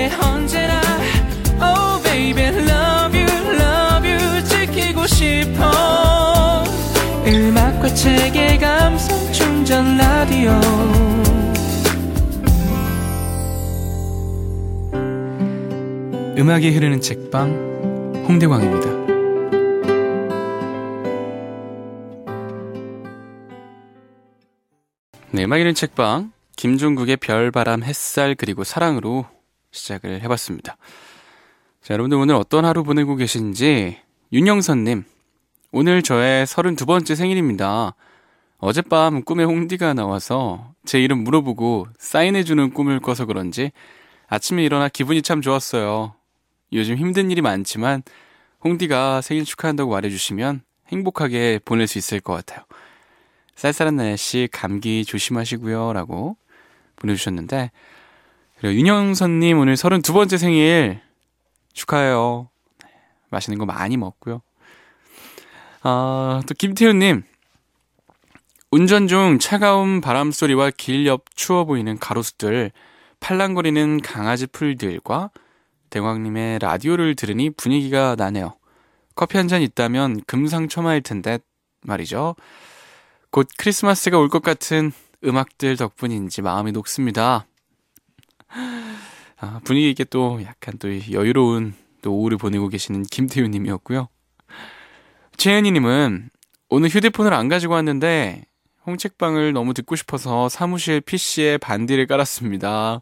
곁에 언제나 Oh baby love you 지키고 싶어 음악과 책의 감성 충전 라디오 음악이 흐르는 책방 홍대광입니다. 네, 음악이 흐르는 책방 김종국의 별, 바람, 햇살 그리고 사랑으로 시작을 해봤습니다. 자, 여러분들 오늘 어떤 하루 보내고 계신지. 윤영선님, 오늘 저의 32번째 생일입니다. 어젯밤 꿈에 홍디가 나와서 제 이름 물어보고 사인해주는 꿈을 꿔서 그런지 아침에 일어나 기분이 참 좋았어요. 요즘 힘든 일이 많지만 홍디가 생일 축하한다고 말해주시면 행복하게 보낼 수 있을 것 같아요. 쌀쌀한 날씨 감기 조심하시고요 라고 보내주셨는데, 그리고 윤영선님 오늘 32번째 생일 축하해요. 맛있는 거 많이 먹고요. 또 김태훈님, 운전 중 차가운 바람소리와 길 옆 추워 보이는 가로수들, 팔랑거리는 강아지 풀들과 대광님의 라디오를 들으니 분위기가 나네요. 커피 한 잔 있다면 금상첨화일 텐데 말이죠. 곧 크리스마스가 올 것 같은 음악들 덕분인지 마음이 녹습니다. 분위기 있게 또 약간 또 여유로운 또 오후를 보내고 계시는 김태우 님이었고요. 최은희 님은 오늘 휴대폰을 안 가지고 왔는데 홍책방을 너무 듣고 싶어서 사무실 PC에 반디를 깔았습니다.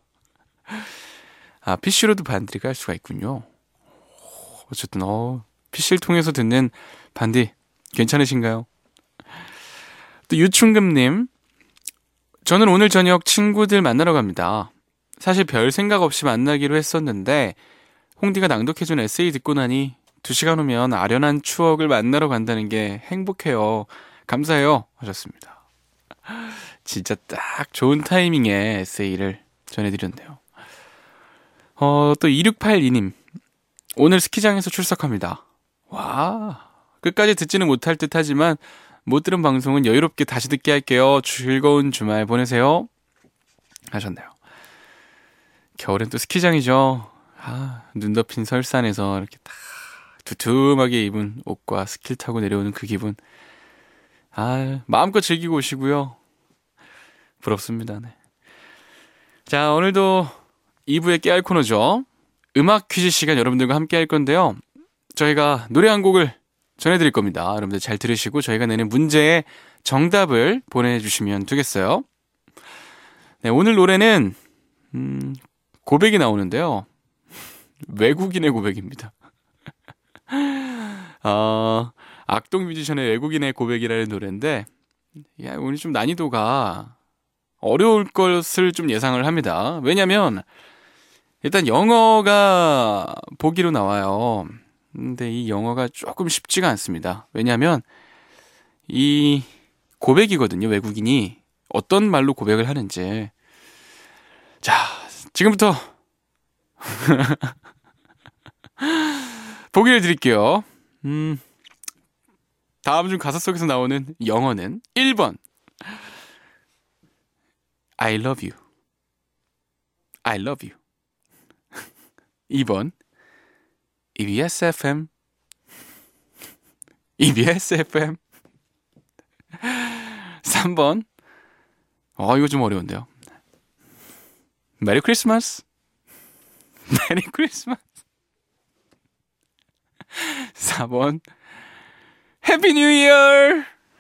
PC로도 반디를 깔 수가 있군요. 어쨌든 PC를 통해서 듣는 반디 괜찮으신가요? 또 유충금님, 저는 오늘 저녁 친구들 만나러 갑니다. 사실 별 생각 없이 만나기로 했었는데 홍디가 낭독해준 에세이 듣고 나니 2시간 후면 아련한 추억을 만나러 간다는 게 행복해요. 감사해요 하셨습니다. 진짜 딱 좋은 타이밍에 에세이를 전해드렸네요. 또 2682님, 오늘 스키장에서 출석합니다. 와, 끝까지 듣지는 못할 듯 하지만 못 들은 방송은 여유롭게 다시 듣게 할게요. 즐거운 주말 보내세요 하셨네요. 겨울엔 또 스키장이죠. 눈 덮인 설산에서 이렇게 딱 두툼하게 입은 옷과 스키를 타고 내려오는 그 기분, 마음껏 즐기고 오시고요. 부럽습니다. 네. 자, 오늘도 2부의 깨알 코너죠. 음악 퀴즈 시간 여러분들과 함께 할 건데요. 저희가 노래 한 곡을 전해드릴 겁니다. 여러분들 잘 들으시고 저희가 내는 문제의 정답을 보내주시면 되겠어요. 네, 오늘 노래는 고백이 나오는데요. 외국인의 고백입니다. 악동 뮤지션의 외국인의 고백이라는 노래인데, 오늘 좀 난이도가 어려울 것을 좀 예상을 합니다. 왜냐면 일단 영어가 보기로 나와요. 근데 이 영어가 조금 쉽지가 않습니다. 왜냐면 이 고백이거든요. 외국인이 어떤 말로 고백을 하는지. 자, 지금부터 보기를 드릴게요. 다음 중 가사 속에서 나오는 영어는 1번 I love you, I love you. 2번 EBS FM, EBS FM. 3번 이거 좀 어려운데요. 메리 크리스마스, 메리 크리스마스. 4번 해피 뉴 이어.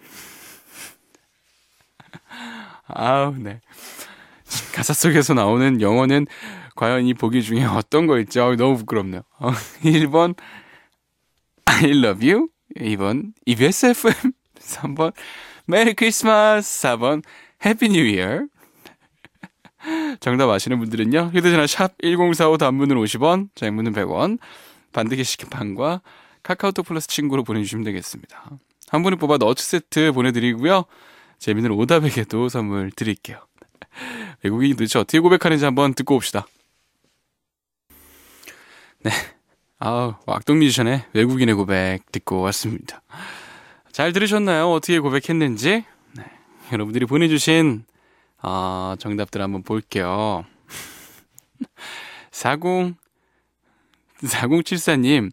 네. 가사 속에서 나오는 영어는 과연 이 보기 중에 어떤 거일지 너무 부끄럽네요. 1번 I love you, 2번 EBS FM, 3번 메리 크리스마스, 4번 해피 뉴 이어. 정답 아시는 분들은요, 휴대전화 샵 1045 단문은 50원, 장문은 100원, 반드 게시판과 카카오톡 플러스 친구로 보내주시면 되겠습니다. 한 분을 뽑아 너츠 세트 보내드리고요. 재미있는 오답에게도 선물 드릴게요. 외국인이 도대체 어떻게 고백하는지 한번 듣고 옵시다. 네, 악동 뮤지션의 외국인의 고백 듣고 왔습니다. 잘 들으셨나요? 어떻게 고백했는지? 네, 여러분들이 보내주신 정답들 한번 볼게요. 4074님,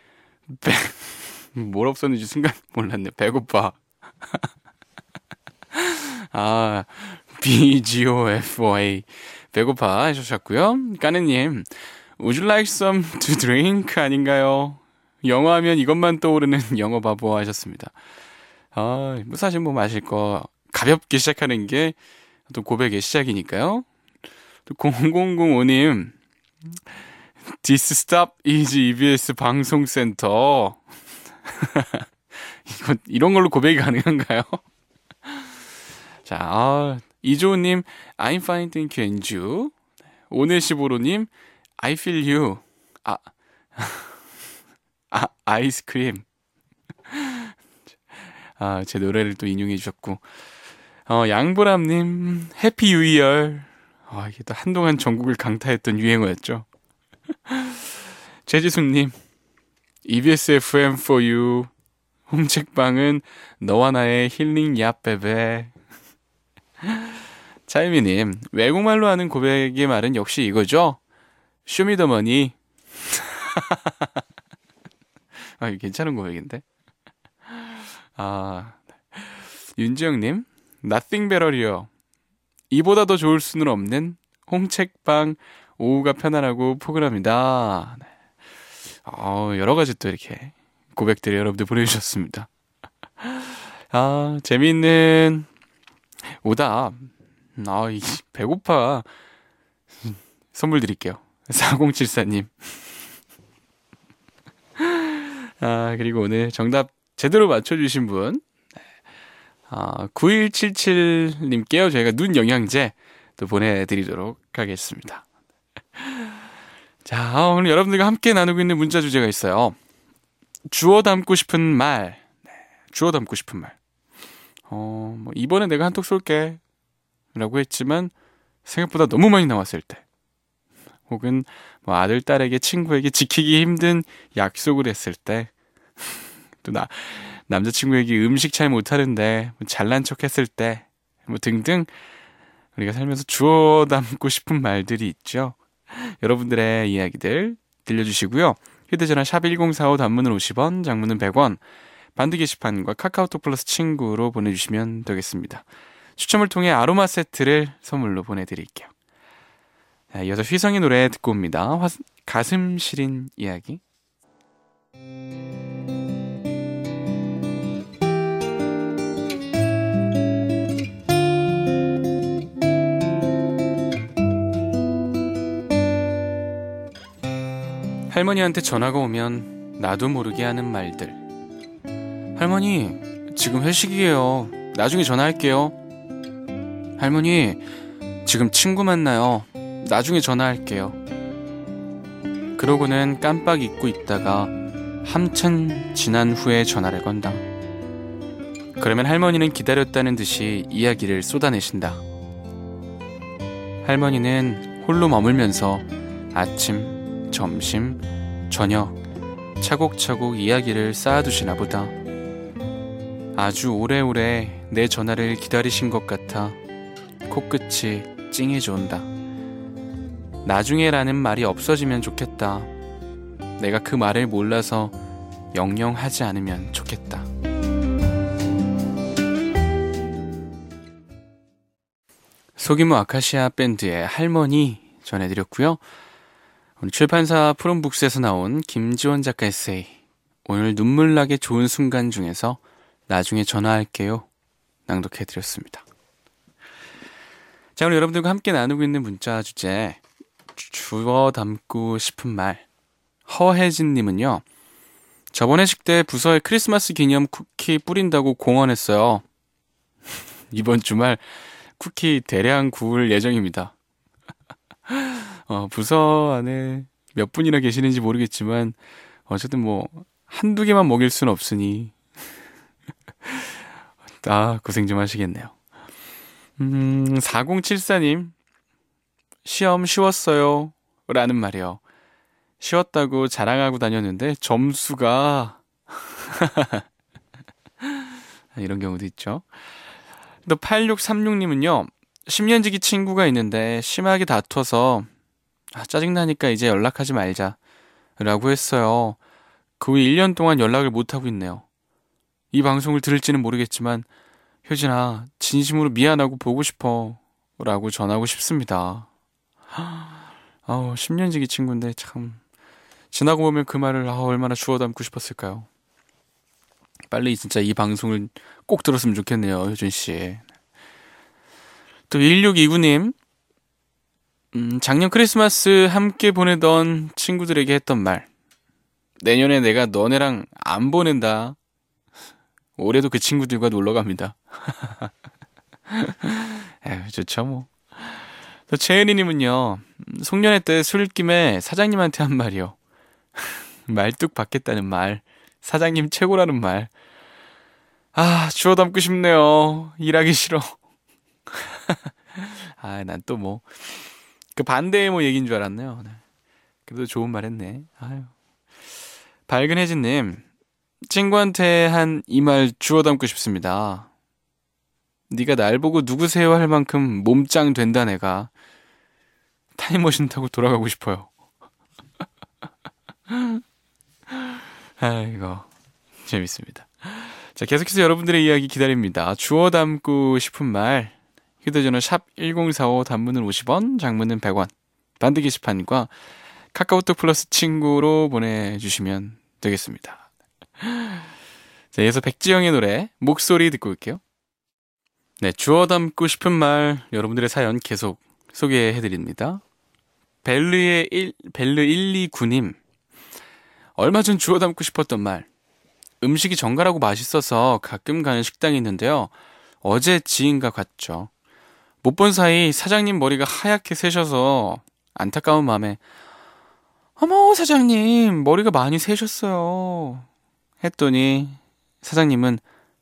뭘 없었는지 순간 몰랐네. 배고파. 아, BGOFOA. 배고파 하셨고요. 까느님, Would you like some to drink? 아닌가요? 영어 하면 이것만 떠오르는 영어 바보 하셨습니다. 뭐 사실 뭐 마실 거 가볍게 시작하는 게 또 고백의 시작이니까요. 또 0005님, This stop is EBS 방송센터. 이런 걸로 고백이 가능한가요? 자, 이조우님, I'm fine, thank you, and you. 오네시보로님, I feel you. 아이스크림. 제 노래를 또 인용해 주셨고, 양보람님, 해피 유이얼. 이게 또 한동안 전국을 강타했던 유행어였죠. 최지숙님, EBS FM for you. 홈책방은 너와 나의 힐링 얍 베베. 차이미님, 외국말로 하는 고백의 말은 역시 이거죠? 쇼미더머니. 이거 괜찮은 고백인데. 윤지영님, Nothing better이요. 이보다 더 좋을 수는 없는 홈책방. 오후가 편안하고 포근합니다. 여러 가지 또 이렇게 고백들을 여러분들 보내주셨습니다. 재미있는 오답. 배고파. 선물 드릴게요. 4074님. 그리고 오늘 정답 제대로 맞춰주신 분, 9177님께요. 저희가 눈 영양제 또 보내드리도록 하겠습니다. 자, 오늘 여러분들과 함께 나누고 있는 문자 주제가 있어요. 주워 담고 싶은 말. 주워 담고 싶은 말. 이번에 내가 한턱 쏠게 라고 했지만 생각보다 너무 많이 나왔을 때, 혹은 아들, 딸에게, 친구에게 지키기 힘든 약속을 했을 때, 또 남자친구에게 음식 잘 못하는데 잘난 척 했을 때, 등등 우리가 살면서 주워 담고 싶은 말들이 있죠. 여러분들의 이야기들 들려주시고요. 휴대전화 샵1045, 단문은 50원, 장문은 100원, 반드 게시판과 카카오톡 플러스 친구로 보내주시면 되겠습니다. 추첨을 통해 아로마 세트를 선물로 보내드릴게요. 이어서 휘성의 노래 듣고 옵니다. 가슴 시린 이야기. 할머니한테 전화가 오면 나도 모르게 하는 말들. 할머니, 지금 회식이에요. 나중에 전화할게요. 할머니, 지금 친구 만나요. 나중에 전화할게요. 그러고는 깜빡 잊고 있다가 한참 지난 후에 전화를 건다. 그러면 할머니는 기다렸다는 듯이 이야기를 쏟아내신다. 할머니는 홀로 머물면서 아침, 점심, 저녁 차곡차곡 이야기를 쌓아두시나 보다. 아주 오래오래 내 전화를 기다리신 것 같아 코끝이 찡해져 온다. 나중에라는 말이 없어지면 좋겠다. 내가 그 말을 몰라서 영영 하지 않으면 좋겠다. 소규모 아카시아 밴드의 할머니 전해드렸고요. 오늘 출판사 푸른북스에서 나온 김지원 작가 에세이, 오늘 눈물나게 좋은 순간 중에서 나중에 전화할게요 낭독해드렸습니다. 자, 오늘 여러분들과 함께 나누고 있는 문자 주제, 주워 담고 싶은 말. 허혜진님은요, 저번 회식 때 부서에 크리스마스 기념 쿠키 뿌린다고 공언했어요. 이번 주말 쿠키 대량 구울 예정입니다. 부서 안에 몇 분이나 계시는지 모르겠지만 어쨌든 한두 개만 먹일 순 없으니 고생 좀 하시겠네요. 4074님, 시험 쉬웠어요 라는 말이요. 쉬웠다고 자랑하고 다녔는데 점수가 이런 경우도 있죠. 또 8636님은요, 10년지기 친구가 있는데 심하게 다퉈서 짜증나니까 이제 연락하지 말자 라고 했어요. 그 후 1년 동안 연락을 못하고 있네요. 이 방송을 들을지는 모르겠지만 효진아, 진심으로 미안하고 보고 싶어 라고 전하고 싶습니다. 10년지기 친구인데 참 지나고 보면 그 말을 얼마나 주워 담고 싶었을까요. 빨리 진짜 이 방송을 꼭 들었으면 좋겠네요, 효진씨. 또 1629님, 작년 크리스마스 함께 보내던 친구들에게 했던 말. 내년에 내가 너네랑 안 보낸다. 올해도 그 친구들과 놀러 갑니다. 에휴, 좋죠 뭐. 또 최은희님은요, 송년회 때 술김에 사장님한테 한 말이요. 말뚝 받겠다는 말, 사장님 최고라는 말. 주워 담고 싶네요. 일하기 싫어. 난 또 뭐, 그 반대의 뭐 얘기인 줄 알았네요. 네. 그래도 좋은 말 했네. 아유. 밝은 혜진님, 친구한테 한 이 말 주워 담고 싶습니다. 네가 날 보고 누구세요 할 만큼 몸짱 된다 내가. 타임머신 타고 돌아가고 싶어요. 아이고, 재밌습니다. 자, 계속해서 여러분들의 이야기 기다립니다. 주워 담고 싶은 말, 휴대전화 샵 1045, 단문은 50원, 장문은 100원, 반드 게시판과 카카오톡 플러스 친구로 보내주시면 되겠습니다. 자, 이어서 백지영의 노래 목소리 듣고 올게요. 네, 주워 담고 싶은 말, 여러분들의 사연 계속 소개해드립니다. 벨르129님, 얼마 전 주워 담고 싶었던 말. 음식이 정갈하고 맛있어서 가끔 가는 식당이 있는데요. 어제 지인과 갔죠. 못 본 사이 사장님 머리가 하얗게 새셔서 안타까운 마음에 어머 사장님 머리가 많이 새셨어요 했더니 사장님은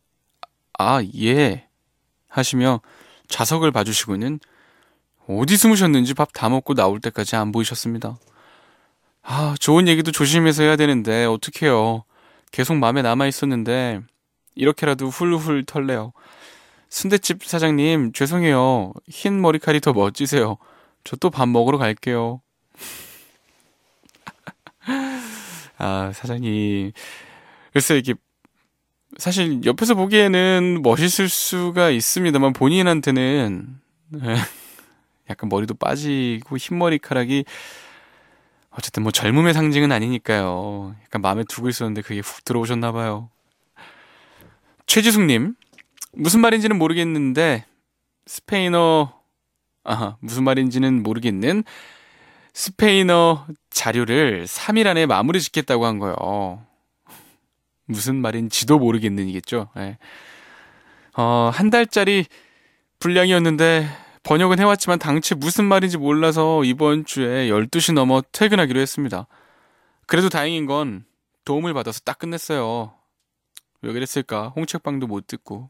예 하시며 좌석을 봐주시고는 어디 숨으셨는지 밥 다 먹고 나올 때까지 안 보이셨습니다. 좋은 얘기도 조심해서 해야 되는데 어떡해요. 계속 마음에 남아있었는데 이렇게라도 훌훌 털래요. 순댓집 사장님 죄송해요. 흰 머리칼이 더 멋지세요. 저 또 밥 먹으러 갈게요. 사장님. 글쎄 이게 사실 옆에서 보기에는 멋있을 수가 있습니다만 본인한테는 약간 머리도 빠지고 흰 머리카락이 어쨌든 뭐 젊음의 상징은 아니니까요. 약간 마음에 두고 있었는데 그게 훅 들어오셨나 봐요. 최지숙님, 무슨 말인지는 모르겠는데 무슨 말인지는 모르겠는 스페인어 자료를 3일 안에 마무리 짓겠다고 한 거예요. 무슨 말인지도 모르겠는이겠죠. 네. 한 달짜리 분량이었는데 번역은 해왔지만 당최 무슨 말인지 몰라서 이번 주에 12시 넘어 퇴근하기로 했습니다. 그래도 다행인 건 도움을 받아서 딱 끝냈어요. 왜 그랬을까? 홍책방도 못 듣고.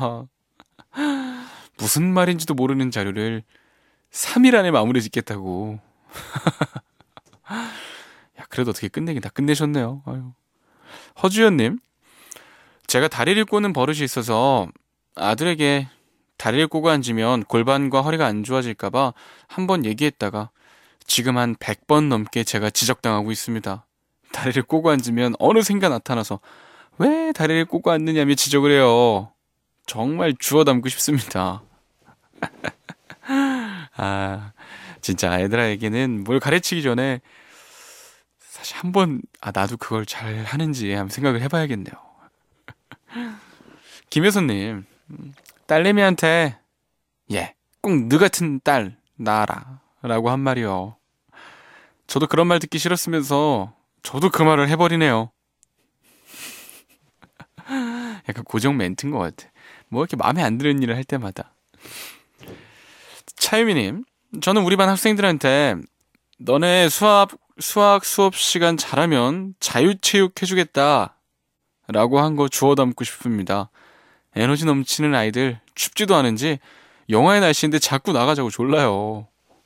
무슨 말인지도 모르는 자료를 3일 안에 마무리 짓겠다고. 야, 그래도 어떻게 끝내긴 다 끝내셨네요. 아유. 허주연님, 제가 다리를 꼬는 버릇이 있어서 아들에게 다리를 꼬고 앉으면 골반과 허리가 안 좋아질까봐 한번 얘기했다가 지금 한 100번 넘게 제가 지적당하고 있습니다. 다리를 꼬고 앉으면 어느샌가 나타나서 왜 다리를 꼬고 앉느냐며 지적을 해요. 정말 주워 담고 싶습니다. 진짜 아이들에게는 뭘 가르치기 전에 사실 한번 나도 그걸 잘 하는지 한번 생각을 해봐야겠네요. 김효선님, 딸내미한테 꼭 너 같은 딸 낳아라 라고 한 말이요. 저도 그런 말 듣기 싫었으면서 저도 그 말을 해버리네요. 약간 고정 멘트인 것 같아. 뭐 이렇게 마음에 안 드는 일을 할 때마다. 차유미님, 저는 우리 반 학생들한테 너네 수학 수업 시간 잘하면 자유체육 해주겠다 라고 한 거 주워 담고 싶습니다. 에너지 넘치는 아이들 춥지도 않은지 영하의 날씨인데 자꾸 나가자고 졸라요.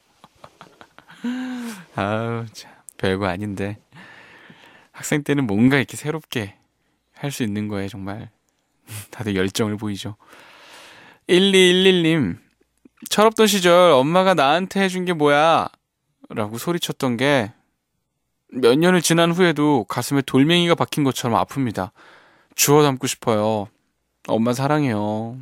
참 별거 아닌데 학생 때는 뭔가 이렇게 새롭게 할 수 있는 거에 정말 다들 열정을 보이죠. 1211님, 철없던 시절 엄마가 나한테 해준 게 뭐야? 라고 소리쳤던 게 몇 년을 지난 후에도 가슴에 돌멩이가 박힌 것처럼 아픕니다. 주워 담고 싶어요. 엄마 사랑해요.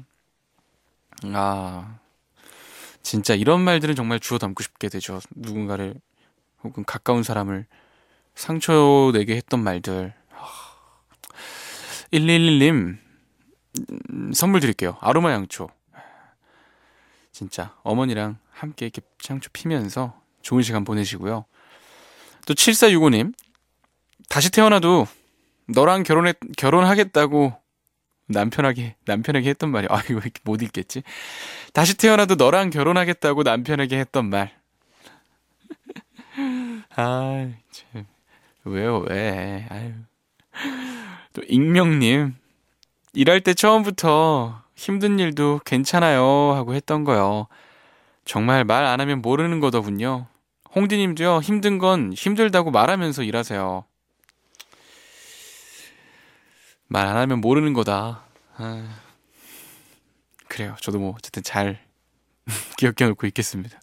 아, 진짜 이런 말들은 정말 주워 담고 싶게 되죠. 누군가를 혹은 가까운 사람을 상처내게 했던 말들. 1111님 선물 드릴게요. 아로마 양초. 진짜 어머니랑 함께 이렇게 향초 피면서 좋은 시간 보내시고요. 또 7465님 다시 태어나도 너랑 결혼하겠다고 남편에게 했던 말이 이거 이렇게 못 읽겠지. 다시 태어나도 너랑 결혼하겠다고 남편에게 했던 말. 참 왜요 왜? 아유. 또 익명님 일할 때 처음부터 힘든 일도 괜찮아요 하고 했던 거요. 정말 말 안 하면 모르는 거더군요. 홍디님도요, 힘든 건 힘들다고 말하면서 일하세요. 말 안 하면 모르는 거다. 그래요. 저도 뭐 어쨌든 잘 기억해 놓고 있겠습니다.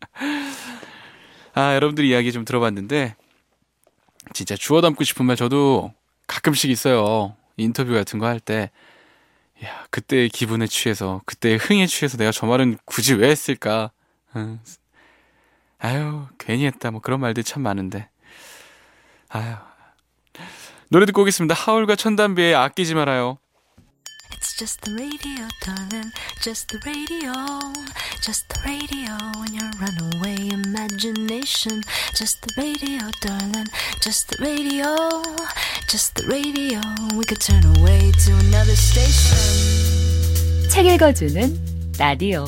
여러분들 이야기 좀 들어봤는데 진짜 주워 담고 싶은 말 저도 가끔씩 있어요. 인터뷰 같은 거 할 때 그때의 기분에 취해서 그때의 흥에 취해서 내가 저 말은 굳이 왜 했을까. 괜히 했다 뭐 그런 말들 참 많은데. 노래 듣고 오겠습니다. 하울과 천담비의 아끼지 말아요. It's just the radio, darling. Just the radio. Just the radio in your runaway imagination. Just the radio, darling. Just the radio. Just the radio. We could turn away to another station. 책 읽어주는 라디오.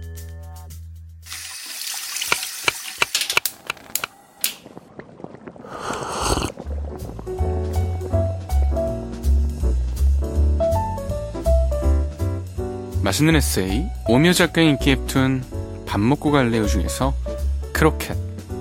맛있는 에세이, 오미오 작가의 인기 웹툰 밥 먹고 갈래요 중에서 크로켓.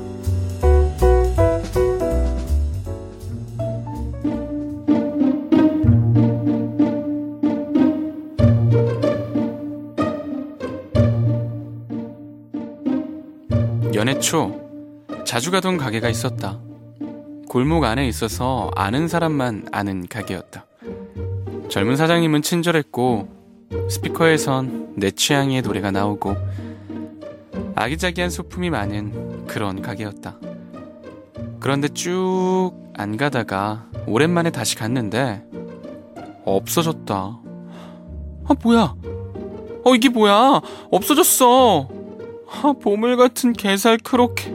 연애 초 자주 가던 가게가 있었다. 골목 안에 있어서 아는 사람만 아는 가게였다. 젊은 사장님은 친절했고 스피커에선 내 취향의 노래가 나오고 아기자기한 소품이 많은 그런 가게였다. 그런데 쭉 안 가다가 오랜만에 다시 갔는데 없어졌다. 뭐야? 이게 뭐야? 없어졌어. 보물 같은 게살 크로켓.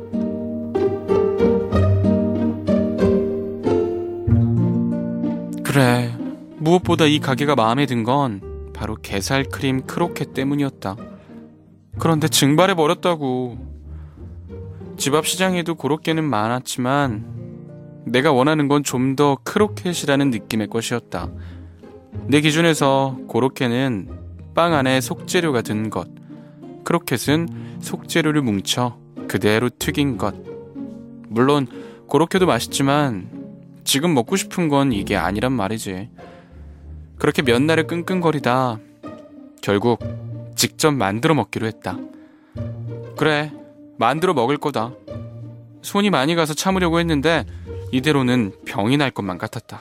그래, 무엇보다 이 가게가 마음에 든 건 바로 게살 크림 크로켓 때문이었다. 그런데 증발해버렸다고. 집 앞 시장에도 고로케는 많았지만 내가 원하는 건 좀 더 크로켓이라는 느낌의 것이었다. 내 기준에서 고로케는 빵 안에 속재료가 든 것, 크로켓은 속재료를 뭉쳐 그대로 튀긴 것. 물론 고로케도 맛있지만 지금 먹고 싶은 건 이게 아니란 말이지. 그렇게 몇 날을 끙끙거리다 결국 직접 만들어 먹기로 했다. 그래, 만들어 먹을 거다. 손이 많이 가서 참으려고 했는데 이대로는 병이 날 것만 같았다.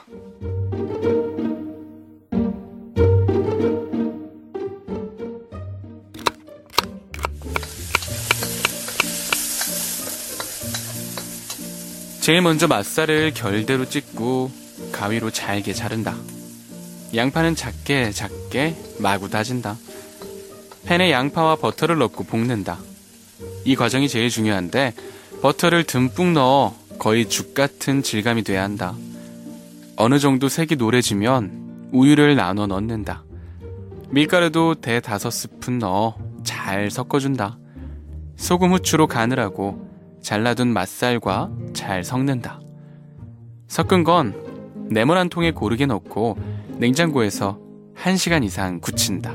제일 먼저 맛살을 결대로 찢고 가위로 잘게 자른다. 양파는 작게 마구 다진다. 팬에 양파와 버터를 넣고 볶는다. 이 과정이 제일 중요한데 버터를 듬뿍 넣어 거의 죽 같은 질감이 돼야 한다. 어느 정도 색이 노래지면 우유를 나눠 넣는다. 밀가루도 대 5스푼 넣어 잘 섞어준다. 소금 후추로 간을 하고 잘라둔 맛살과 잘 섞는다. 섞은 건 레몬 한 통에 고르게 넣고 냉장고에서 1시간 이상 굳힌다.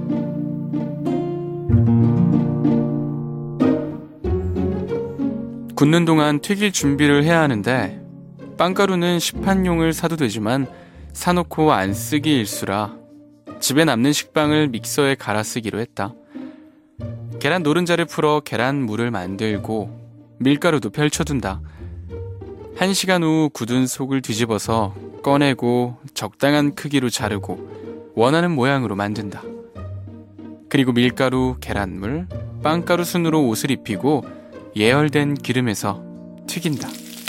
굳는 동안 튀길 준비를 해야 하는데 빵가루는 시판용을 사도 되지만 사놓고 안 쓰기 일수라 집에 남는 식빵을 믹서에 갈아 쓰기로 했다. 계란 노른자를 풀어 계란물을 만들고 밀가루도 펼쳐둔다. 1시간 후 굳은 속을 뒤집어서 꺼내고 적당한 크기로 자르고 원하는 모양으로 만든다. 그리고 밀가루, 계란물, 빵가루 순으로 옷을 입히고 예열된 기름에서 튀긴다.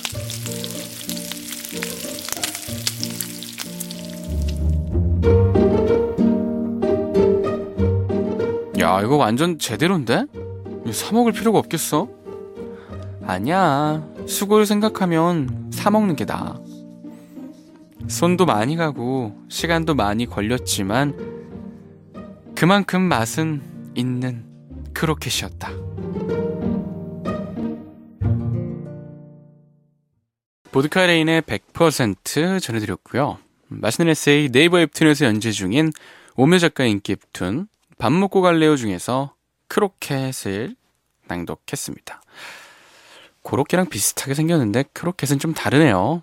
야, 이거 완전 제대로인데? 이거 사 먹을 필요가 없겠어? 아니야, 수고를 생각하면 사 먹는 게 나아. 손도 많이 가고 시간도 많이 걸렸지만 그만큼 맛은 있는 크로켓이었다. 보드카레인의 100% 전해드렸고요. 맛있는 에세이 네이버 웹툰에서 연재 중인 오묘 작가 인기 웹툰 밥 먹고 갈래요 중에서 크로켓을 낭독했습니다. 고로케랑 비슷하게 생겼는데 크로켓은 좀 다르네요.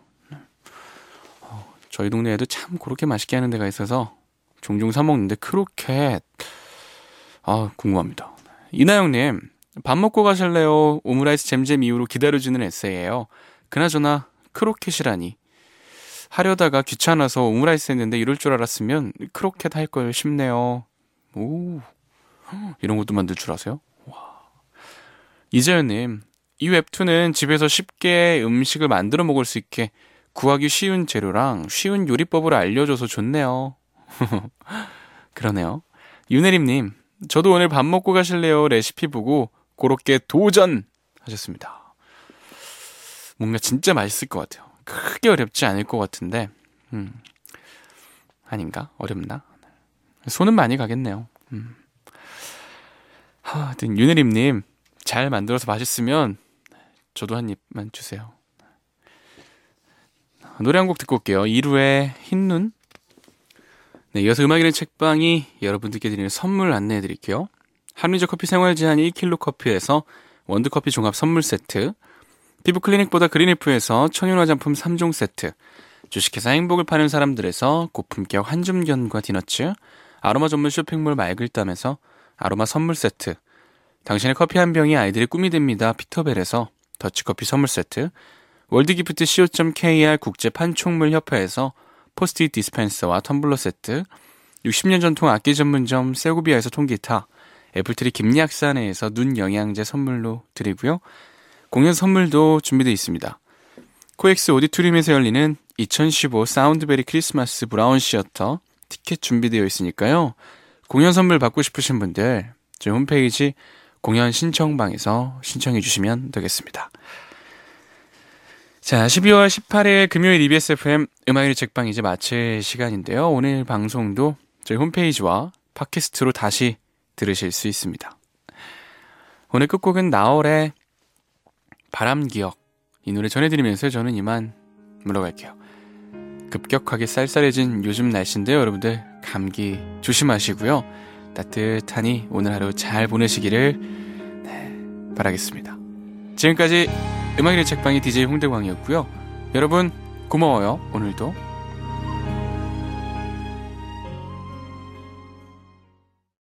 저희 동네에도 참 고로케 맛있게 하는 데가 있어서 종종 사 먹는데 크로켓 궁금합니다. 이나영님, 밥 먹고 가실래요? 오므라이스 잼잼 이후로 기다려주는 에세이예요. 그나저나 크로켓이라니. 하려다가 귀찮아서 오므라이스 했는데 이럴 줄 알았으면 크로켓 할 걸 싶네요. 오, 이런 것도 만들 줄 아세요? 와. 이재현님, 이 웹툰은 집에서 쉽게 음식을 만들어 먹을 수 있게 구하기 쉬운 재료랑 쉬운 요리법을 알려줘서 좋네요. 그러네요. 윤혜림님, 저도 오늘 밥 먹고 가실래요? 레시피 보고 고로케 도전! 하셨습니다. 뭔가 진짜 맛있을 것 같아요. 크게 어렵지 않을 것 같은데 아닌가? 어렵나? 손은 많이 가겠네요. 하여튼 윤혜림님, 잘 만들어서 맛있으면 저도 한 입만 주세요. 노래 한 곡 듣고 올게요. 이루의 흰눈. 네, 이어서 음악이란 책방이 여러분들께 드리는 선물 안내해 드릴게요. 한리적 커피 생활 제한 1kg 커피에서 원두커피 종합 선물 세트, 피부클리닉보다 그린리프에서 천연 화장품 3종 세트, 주식회사 행복을 파는 사람들에서 고품격 한줌견과 디너츠, 아로마 전문 쇼핑몰 말글담에서 아로마 선물 세트, 당신의 커피 한 병이 아이들의 꿈이 됩니다. 피터벨에서 더치커피 선물 세트, 월드기프트 co.kr 국제 판촉물 협회에서 포스트잇 디스펜서와 텀블러 세트, 60년 전통 악기 전문점 세고비아에서 통기타, 애플트리 김약사네에서 눈 영양제 선물로 드리고요. 공연 선물도 준비되어 있습니다. 코엑스 오디토리움에서 열리는 2015 사운드베리 크리스마스 브라운 시어터 티켓 준비되어 있으니까요. 공연 선물 받고 싶으신 분들 저희 홈페이지 공연 신청방에서 신청해 주시면 되겠습니다. 자, 12월 18일 금요일 EBS FM 음악의 책방 이제 마칠 시간인데요. 오늘 방송도 저희 홈페이지와 팟캐스트로 다시 들으실 수 있습니다. 오늘 끝곡은 나얼의 바람기억, 이 노래 전해드리면서 저는 이만 물러갈게요. 급격하게 쌀쌀해진 요즘 날씨인데요. 여러분들 감기 조심하시고요. 따뜻하니 오늘 하루 잘 보내시기를 바라겠습니다. 지금까지 음악의 책방의 DJ 홍대광이었고요. 여러분 고마워요. 오늘도